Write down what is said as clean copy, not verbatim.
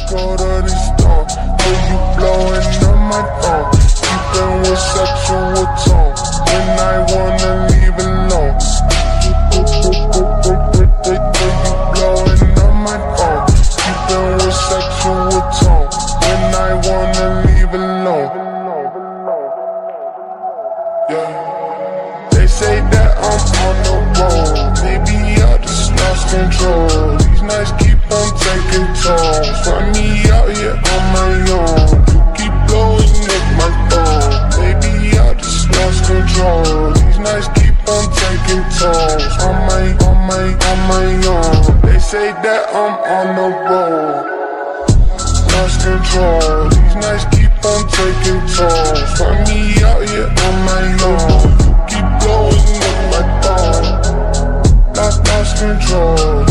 go to the store till you blowing on my phone. Keeping with sexual tone when I wanna leave alone. Till you blowing on my phone. Keeping with sexual tone when I wanna leave alone. Yeah. They say that I'm on the road. Maybe I just lost control. These nights keep on taking tolls. Find me out here on my own. You keep blowing up my phone. Maybe I just lost control. These nights keep on taking tolls. On my own. They say that I'm on the road. Lost control. These nights keep on taking tolls. Find me out here on my own. Keep blowing up my phone. Lost control.